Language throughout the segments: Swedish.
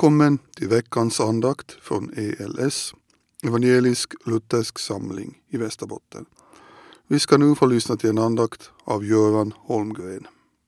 Välkommen till veckans andakt från ELS, Evangelisk Luthersk Samling i Västerbotten. Vi ska nu få lyssna till en andakt av Göran Holmgren.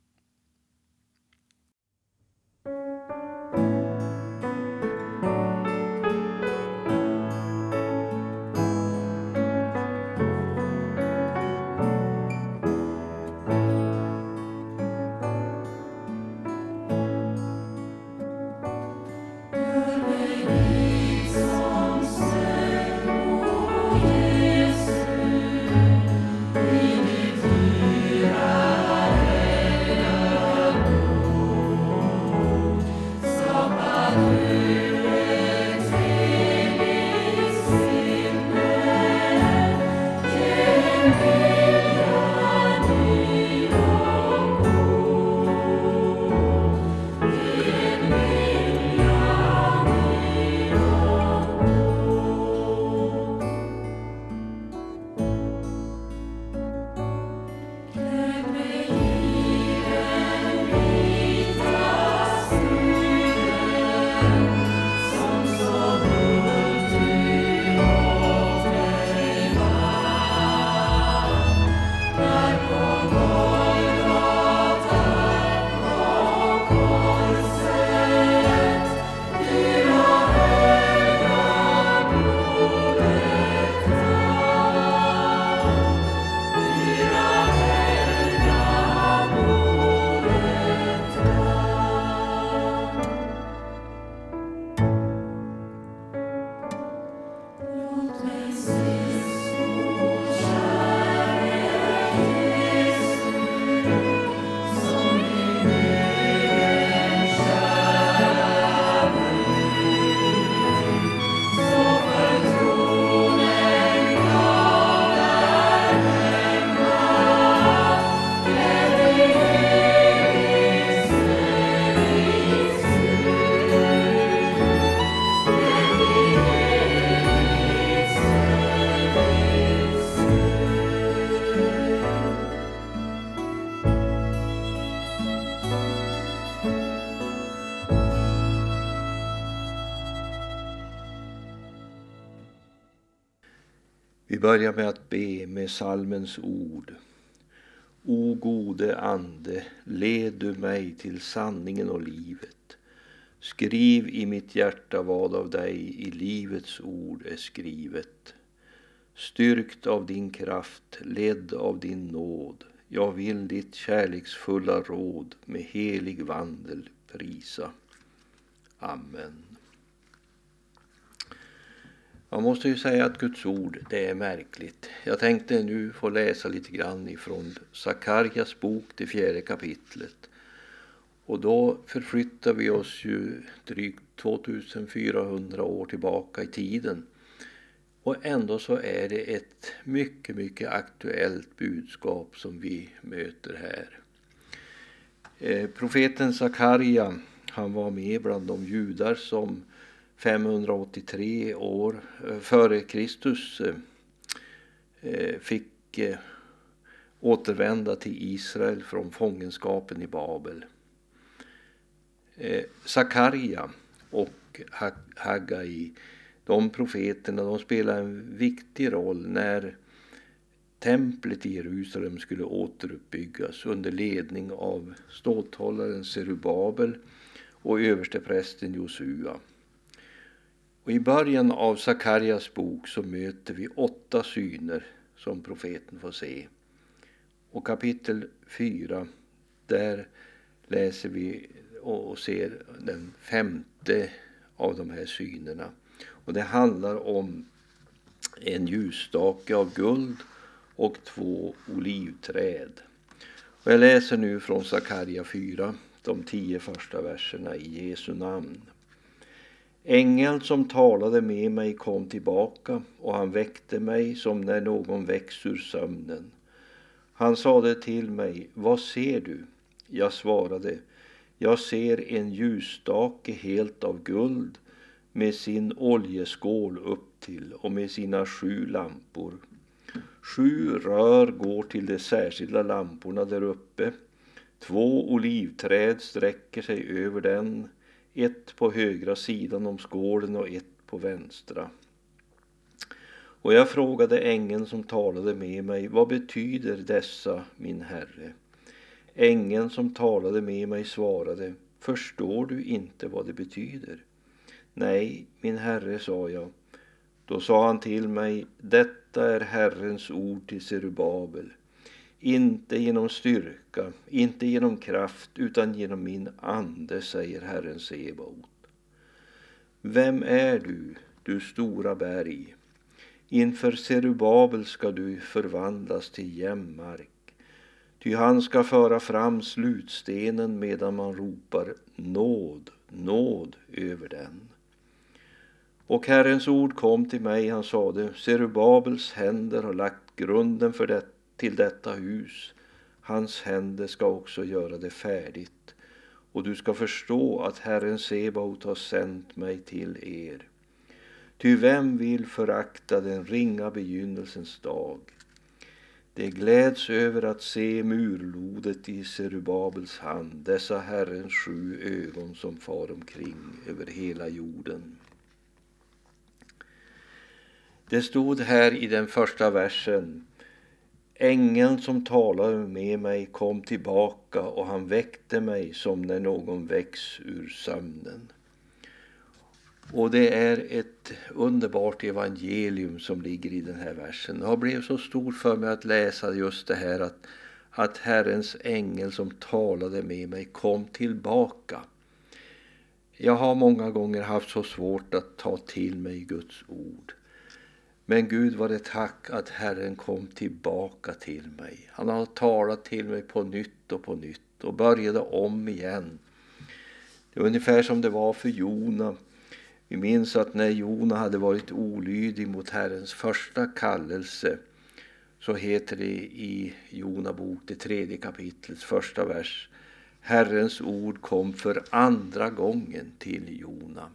Vi börjar med att be med psalmens ord. O gode ande, led du mig till sanningen och livet. Skriv i mitt hjärta vad av dig i livets ord är skrivet. Styrkt av din kraft, ledd av din nåd, jag vill ditt kärleksfulla råd med helig vandel prisa. Amen. Man måste ju säga att Guds ord, det är märkligt. Jag tänkte nu få läsa lite grann ifrån Sakarjas bok, det 4:e kapitlet. Och då förflyttar vi oss ju drygt 2400 år tillbaka i tiden. Och ändå så är det ett mycket, mycket aktuellt budskap som vi möter här. Profeten Sakarja, han var med bland de judar som 583 år före Kristus fick återvända till Israel från fångenskapen i Babel. Sakarja och Haggai, de profeterna, de spelar en viktig roll när templet i Jerusalem skulle återuppbyggas under ledning av ståthållaren Serubabel och översteprästen Josua. Och i början av Sakarjas bok så möter vi 8 syner som profeten får se. Och kapitel 4, där läser vi och ser den 5:e av de här synerna. Och det handlar om en ljusstake av guld och 2 olivträd. Och jag läser nu från Sakarja 4, de 10 första verserna i Jesu namn. Ängeln som talade med mig kom tillbaka och han väckte mig som när någon väcks ur sömnen. Han sade till mig, vad ser du? Jag svarade, jag ser en ljusstake helt av guld med sin oljeskål upp till och med sina 7 lampor. 7 rör går till de särskilda lamporna där uppe. 2 olivträd sträcker sig över den. ett på högra sidan om skålen och ett på vänstra. Och jag frågade ängeln som talade med mig, vad betyder dessa, min herre? Ängeln som talade med mig svarade, förstår du inte vad det betyder? Nej, min herre, sa jag. Då sa han till mig, detta är Herrens ord till Zerubabel. Inte genom styrka, inte genom kraft, utan genom min ande, säger Herren Sebaot. Vem är du, du stora berg? Inför Zerubabel ska du förvandlas till jämn mark. Ty han ska föra fram slutstenen medan man ropar nåd, nåd över den. Och Herrens ord kom till mig, han sade, Zerubabels händer har lagt grunden till detta hus. Hans händer ska också göra det färdigt. Och du ska förstå att Herren Sebaot har sänt mig till er. Ty vem vill förakta den ringa begynnelsens dag? Det gläds över att se murlodet i Zerubabels hand, dessa Herrens 7 ögon som far omkring över hela jorden. Det stod här i den första versen, ängeln som talade med mig kom tillbaka och han väckte mig som när någon väcks ur sömnen. Och det är ett underbart evangelium som ligger i den här versen. Det har blivit så stort för mig att läsa just det här att Herrens ängel som talade med mig kom tillbaka. Jag har många gånger haft så svårt att ta till mig Guds ord. Men Gud var det tack att Herren kom tillbaka till mig. Han har talat till mig på nytt och började om igen. Det är ungefär som det var för Jona. Vi minns att när Jona hade varit olydig mot Herrens första kallelse, så heter det i Jona bok, det 3:e kapitlets första vers, Herrens ord kom för andra gången till Jona.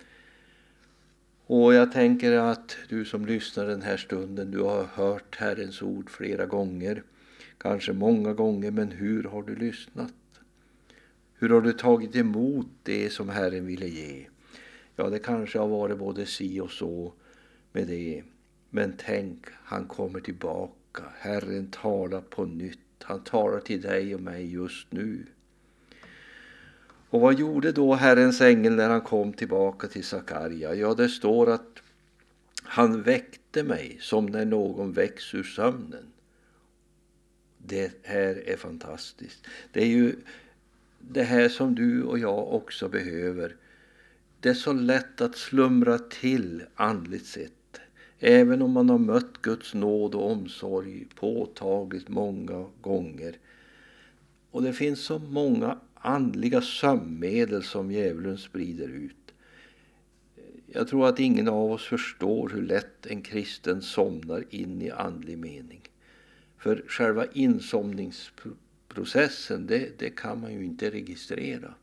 Och jag tänker att du som lyssnar den här stunden, du har hört Herrens ord flera gånger, kanske många gånger, men hur har du lyssnat? Hur har du tagit emot det som Herren ville ge? Ja, det kanske har varit både si och så med det. Men tänk, han kommer tillbaka. Herren talar på nytt. Han talar till dig och mig just nu. Och vad gjorde då Herrens ängel när han kom tillbaka till Sakarja? Ja, det står att han väckte mig som när någon väcks ur sömnen. Det här är fantastiskt. Det är ju det här som du och jag också behöver. Det är så lätt att slumra till andligt sett. Även om man har mött Guds nåd och omsorg påtagligt många gånger. Och det finns så många andliga sömnmedel som djävulen sprider ut. Jag tror att ingen av oss förstår hur lätt en kristen somnar in i andlig mening. För själva insomningsprocessen, det kan man ju inte registrera.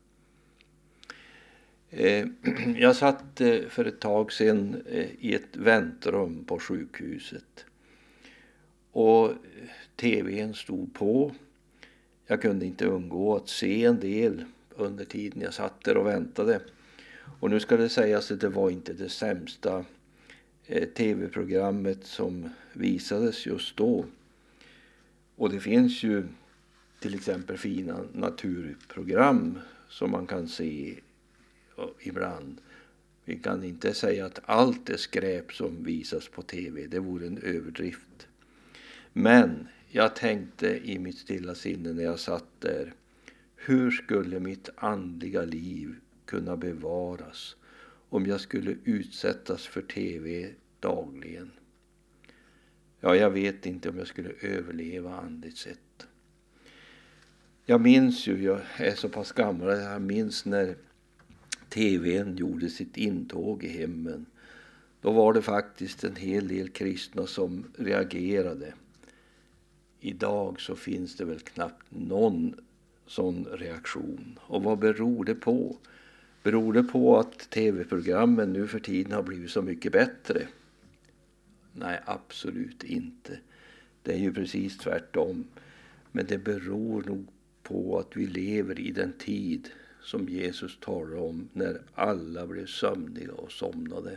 Jag satt för ett tag sedan i ett väntrum på sjukhuset. Och tvn stod på. Jag kunde inte undgå att se en del under tiden jag satt där och väntade. Och nu ska det sägas att det var inte det sämsta tv-programmet som visades just då. Och det finns ju till exempel fina naturprogram som man kan se ibland. Vi kan inte säga att allt är skräp som visas på tv. Det vore en överdrift. Men jag tänkte i mitt stilla sinne när jag satt där. Hur skulle mitt andliga liv kunna bevaras om jag skulle utsättas för tv dagligen? Ja, jag vet inte om jag skulle överleva andligt sett. Jag minns ju, jag är så pass gammal att jag minns när tvn gjorde sitt intåg i hemmen. Då var det faktiskt en hel del kristna som reagerade. Idag så finns det väl knappt någon sån reaktion. Och vad beror det på? Beror det på att tv-programmen nu för tiden har blivit så mycket bättre? Nej, absolut inte. Det är ju precis tvärtom. Men det beror nog på att vi lever i den tid som Jesus talar om när alla blev sömniga och somnade.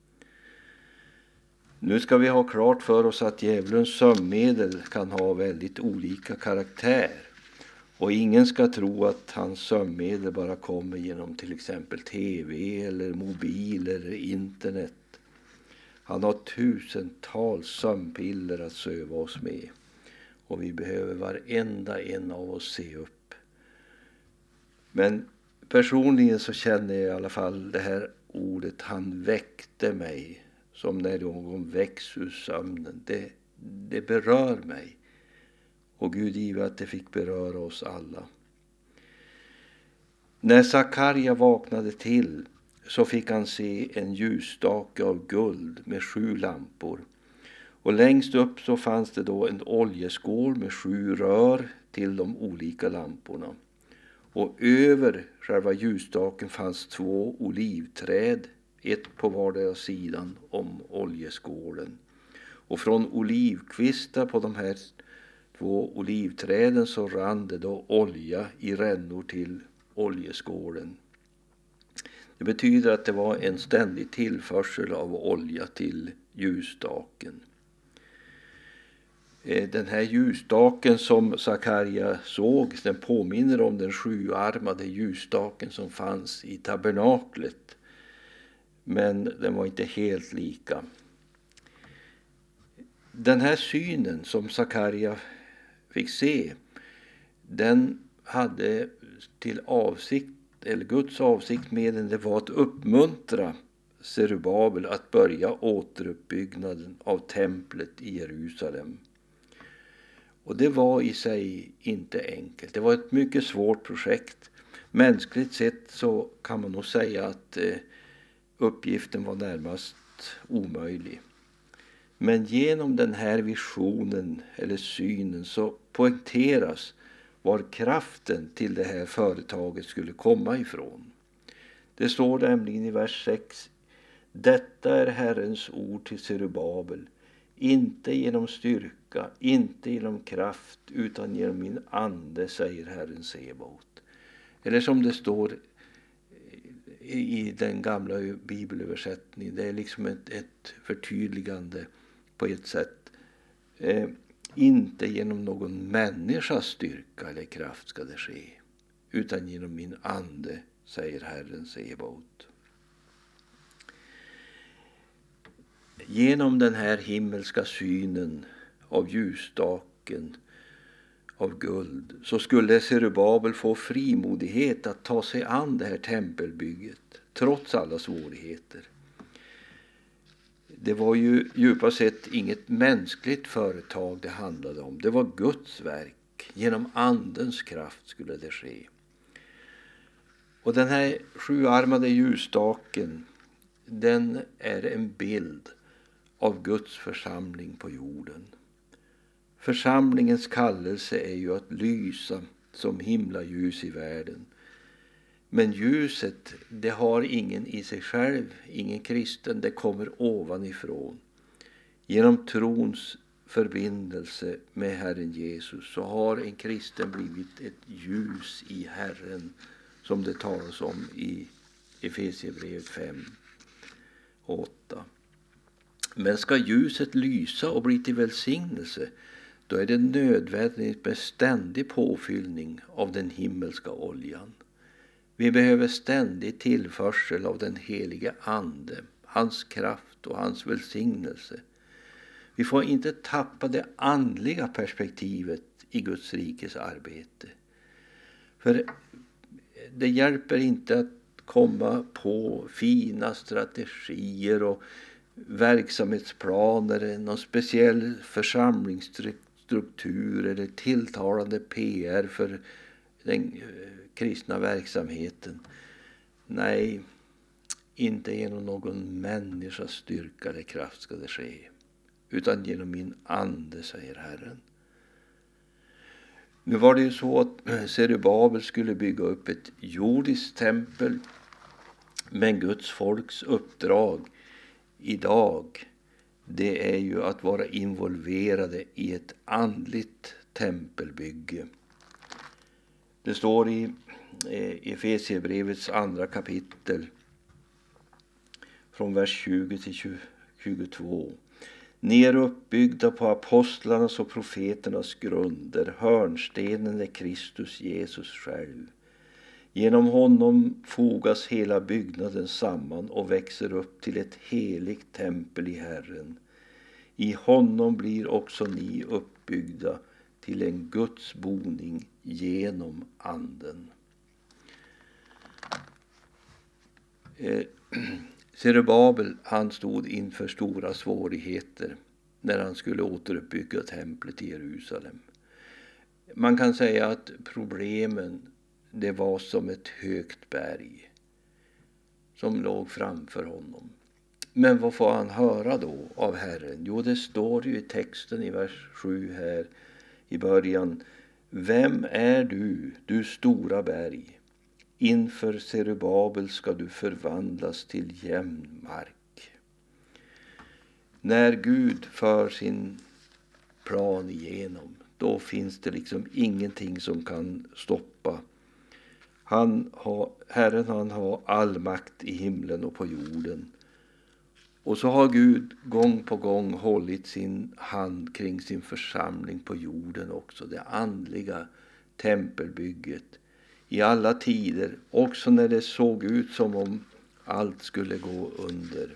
Nu ska vi ha klart för oss att djävulens sömnmedel kan ha väldigt olika karaktär. Och ingen ska tro att hans sömnmedel bara kommer genom till exempel tv eller mobil eller internet. Han har tusentals sömnpiller att söva oss med. Och vi behöver varenda en av oss se upp. Men personligen så känner jag i alla fall det här ordet han väckte mig. Som när någon väcks ur sömnen. Det berör mig. Och Gud give att det fick beröra oss alla. När Sakarja vaknade till så fick han se en ljusstake av guld med 7 lampor. Och längst upp så fanns det då en oljeskål med 7 rör till de olika lamporna. Och över själva ljusstaken fanns 2 olivträd, ett på vardera sidan om oljeskålen. Och från olivkvistar på de här 2 olivträden så rann det då olja i rännor till oljeskålen. Det betyder att det var en ständig tillförsel av olja till ljusstaken. Den här ljusstaken som Sakarja såg, den påminner om den 7-armade ljusstaken som fanns i tabernaklet. Men den var inte helt lika. Den här synen som Sakarja fick se, den hade till avsikt, eller Guds avsikt med den, det var att uppmuntra Zerubabel att börja återuppbyggnaden av templet i Jerusalem. Och det var i sig inte enkelt. Det var ett mycket svårt projekt. Mänskligt sett så kan man nog säga att uppgiften var närmast omöjlig. Men genom den här visionen eller synen så poängteras var kraften till det här företaget skulle komma ifrån. Det står nämligen i vers 6: Detta är Herrens ord till Zerubabel, inte genom styrka, inte genom kraft, utan genom min ande, säger Herren Sebaot. Eller som det står i den gamla bibelöversättningen, det är liksom ett förtydligande på ett sätt. Inte genom någon människas styrka eller kraft ska det ske, utan genom min ande, säger Herren Sebaot. Genom den här himmelska synen av ljusstaken av guld så skulle Zerubabel få frimodighet att ta sig an det här tempelbygget trots alla svårigheter. Det var ju djupast sett inget mänskligt företag det handlade om. Det var Guds verk. Genom andens kraft skulle det ske. Och den här 7-armade ljusstaken, den är en bild av Guds församling på jorden. Församlingens kallelse är ju att lysa som himlaljus i världen. Men ljuset, det har ingen i sig själv, ingen kristen, det kommer ovanifrån. Genom trons förbindelse med Herren Jesus så har en kristen blivit ett ljus i Herren, som det talas om i Efesierbrevet 5 och 8. Men ska ljuset lysa och bli till välsignelse, då är det nödvändigt med ständig påfyllning av den himmelska oljan. Vi behöver ständig tillförsel av den helige ande, hans kraft och hans välsignelse. Vi får inte tappa det andliga perspektivet i Guds rikes arbete. För det hjälper inte att komma på fina strategier och verksamhetsplaner, någon speciell församlingsstruktur eller tilltalande PR för den kristna verksamheten. Nej, inte genom någon människas styrka eller kraft ska det ske, utan genom min ande, säger Herren. Nu var det ju så att Zerubabel skulle bygga upp ett jordiskt tempel, men Guds folks uppdrag idag, det är ju att vara involverade i ett andligt tempelbygge. Det står i Efesierbrevets andra kapitel från vers 20 till 22. Ni är uppbyggda på apostlarnas och profeternas grund, där hörnstenen är Kristus Jesus själv. Genom honom fogas hela byggnaden samman och växer upp till ett heligt tempel i Herren. I honom blir också ni uppbyggda till en Guds boning genom anden. Zerubabel, han stod inför stora svårigheter när han skulle återuppbygga templet i Jerusalem. Man kan säga att problemen, det var som ett högt berg som låg framför honom. Men vad får han höra då av Herren? Jo, det står ju i texten i vers 7 här i början. Vem är du, du stora berg? Inför Zerubabel ska du förvandlas till jämn mark. När Gud för sin plan igenom, då finns det liksom ingenting som kan stoppa. Herren han har all makt i himlen och på jorden. Och så har Gud gång på gång hållit sin hand kring sin församling på jorden också. Det andliga tempelbygget. I alla tider, också när det såg ut som om allt skulle gå under.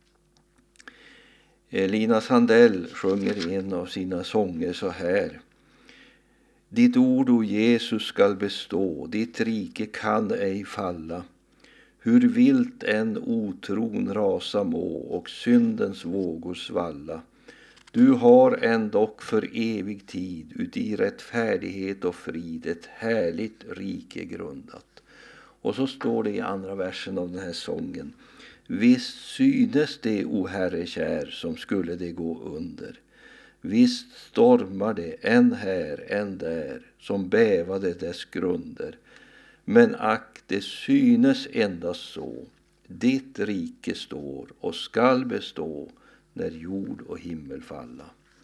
Lina Sandell sjunger en av sina sånger så här. Ditt ord, o Jesus, skall bestå, ditt rike kan ej falla. Hur vilt än otron rasa må och syndens vågor svalla. Du har ändock för evig tid uti rättfärdighet och frid ett härligt rike grundat. Och så står det i andra versen av den här sången. Visst synes det, o Herre kär, som skulle det gå under. Visst stormar det än här, än där, som bävade dess grunder. Men ack, det synes endast så. Ditt rike står och skall bestå när jord och himmel falla.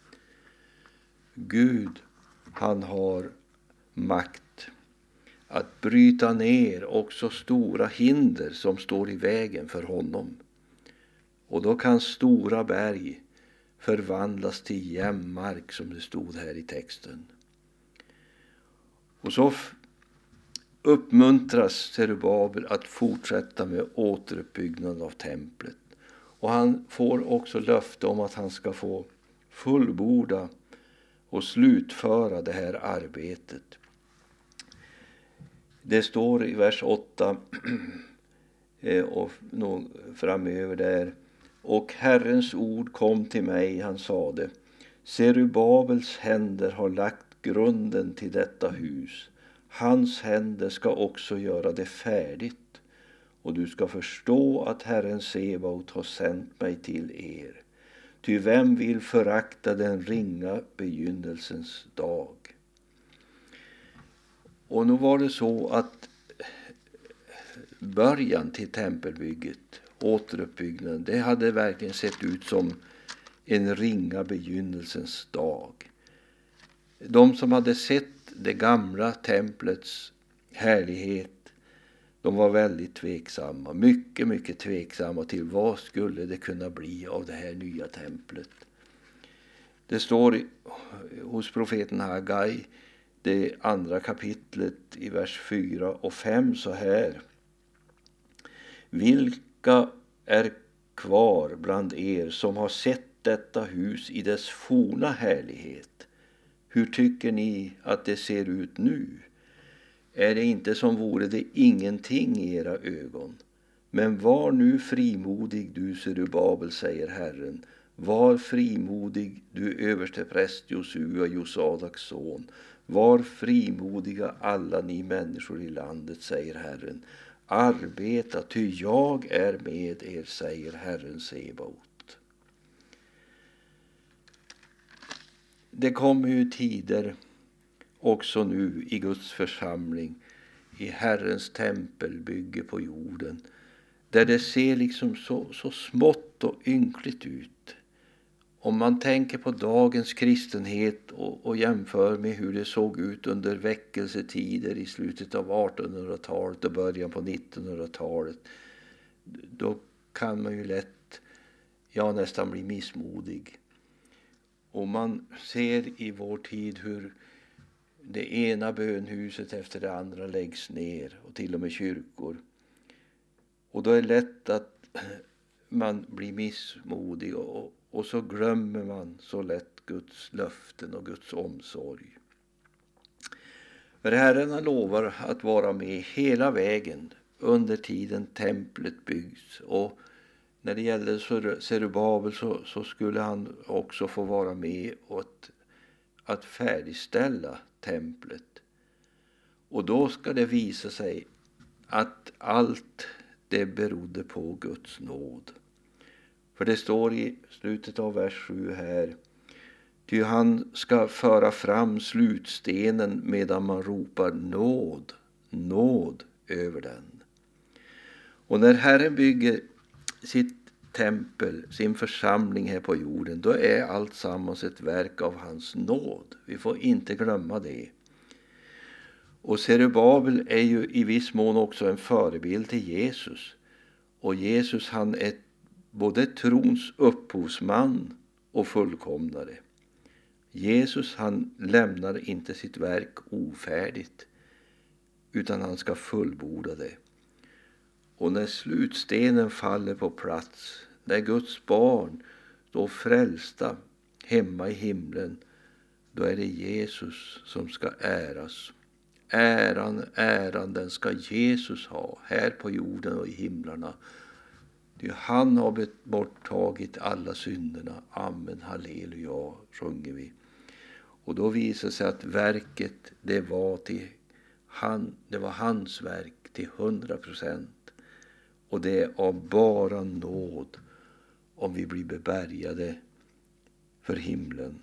Gud, han har makt att bryta ner också stora hinder som står i vägen för honom. Och då kan stora berg förvandlas till jämn mark, som det stod här i texten. Och så uppmuntras Zerubabel att fortsätta med återuppbyggnaden av templet. Och han får också löfte om att han ska få fullborda och slutföra det här arbetet. Det står i vers 8 och framöver där. Och Herrens ord kom till mig, han sade. Zerubabels händer har lagt grunden till detta hus. Hans händer ska också göra det färdigt. Och du ska förstå att Herren Sebaot har sänt mig till er. Ty vem vill förakta den ringa begynnelsens dag? Och nu var det så att början till tempelbygget, återuppbyggnaden, det hade verkligen sett ut som en ringa begynnelsens dag. De som hade sett det gamla templets härlighet, de var väldigt tveksamma, mycket tveksamma till vad skulle det kunna bli av det här nya templet. Det står hos profeten Hagai, det andra kapitlet i vers 4 och 5 så här. Vilka är kvar bland er som har sett detta hus i dess forna härlighet? Hur tycker ni att det ser ut nu? Är det inte som vore det ingenting i era ögon? Men var nu frimodig, du Zerubabel, säger Herren. Var frimodig, du överstepräst Josua, Josadaks son. Var frimodiga alla ni människor i landet, säger Herren. Arbeta, ty jag är med er, säger Herren Sebaot. Det kommer ju tider också nu i Guds församling, i Herrens tempelbygge på jorden, där det ser liksom så smått och ynkligt ut. om man tänker på dagens kristenhet och jämför med hur det såg ut under väckelsetider i slutet av 1800-talet och början på 1900-talet, då kan man ju lätt, nästan bli missmodig. Och man ser i vår tid hur det ena bönhuset efter det andra läggs ner och till och med kyrkor. Och då är det lätt att man blir missmodig och så glömmer man så lätt Guds löften och Guds omsorg. För Herren lovar att vara med hela vägen under tiden templet byggs. Och när det gäller Zerubabel så skulle han också få vara med och att färdigställa templet. Och då ska det visa sig att allt det berodde på Guds nåd. För det står i slutet av vers 7 här: ty han ska föra fram slutstenen medan man ropar nåd, nåd över den. Och när Herren bygger sitt tempel, sin församling här på jorden, då är allt sammans ett verk av hans nåd. Vi får inte glömma det. Och Zerubabel är ju i viss mån också en förebild till Jesus. Och Jesus, han är både trons upphovsman och fullkomnare. Jesus, han lämnar inte sitt verk ofärdigt, utan han ska fullborda det. Och när slutstenen faller på plats, när Guds barn står frälsta hemma i himlen, då är det Jesus som ska äras. Äran den ska Jesus ha här på jorden och i himlarna. Han har borttagit alla synderna. Amen, halleluja, sjunger vi. Och då visar sig att verket, det var hans verk till 100%. Och det är av bara nåd om vi blir bebärgade för himlen.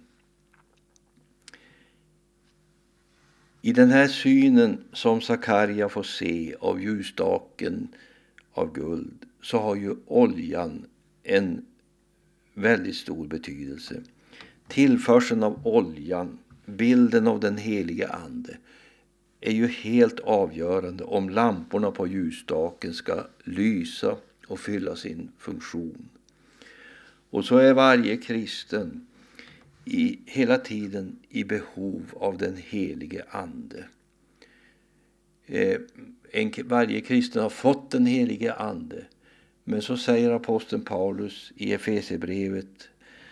I den här synen som Sakarja får se av ljusstaken av guld, så har ju oljan en väldigt stor betydelse. Tillförseln av oljan, bilden av den helige ande, är ju helt avgörande om lamporna på ljusstaken ska lysa och fylla sin funktion. Och så är varje kristen hela tiden i behov av den helige ande. Varje kristen har fått den helige ande. Men så säger aposteln Paulus i Efesierbrevet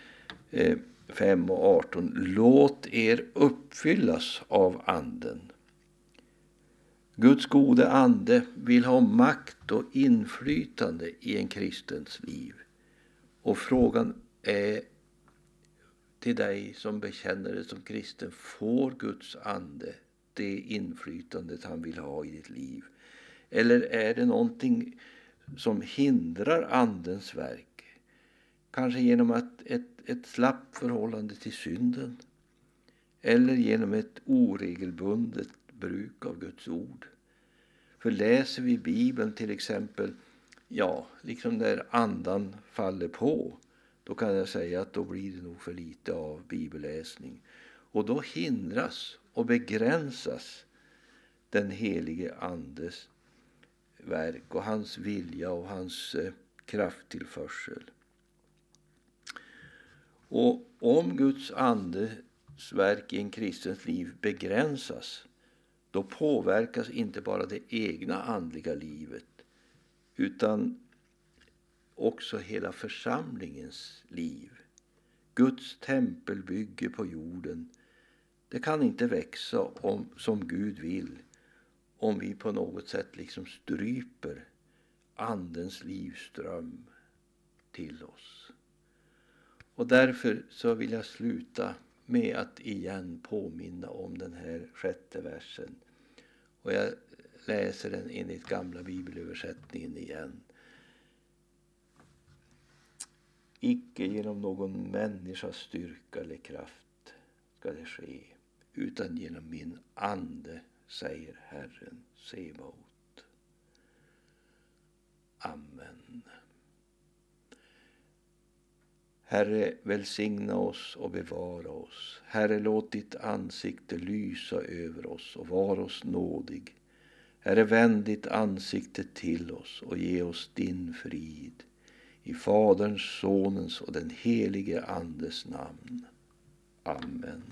5 och 18: låt er uppfyllas av anden. Guds gode ande vill ha makt och inflytande i en kristens liv. Och frågan är till dig som bekänner dig som kristen: får Guds ande det inflytandet han vill ha i ditt liv? Eller är det någonting som hindrar andens verk? Kanske genom ett slappt förhållande till synden. Eller genom ett oregelbundet bruk av Guds ord. För läser vi Bibeln till exempel, liksom där andan faller på, då kan jag säga att då blir det nog för lite av bibelläsning. Och då hindras och begränsas den helige andes verk och hans vilja och hans krafttillförsel. Och om Guds andes verk i en kristens liv begränsas, då påverkas inte bara det egna andliga livet, utan också hela församlingens liv. Guds tempelbygge på jorden, det kan inte växa som Gud vill, om vi på något sätt liksom stryper andens livsström till oss. Och därför så vill jag sluta med att igen påminna om den här 6:e versen. Och jag läser den enligt gamla bibelöversättningen igen. Icke genom någon människas styrka eller kraft ska det ske, utan genom min ande, säger Herren Sebaot. Amen. Herre, välsigna oss och bevara oss. Herre, låt ditt ansikte lysa över oss och var oss nådig. Herre, vänd ditt ansikte till oss och ge oss din frid. I Faderns, Sonens och den helige Andes namn. Amen.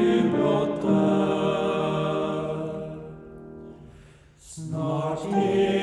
Snart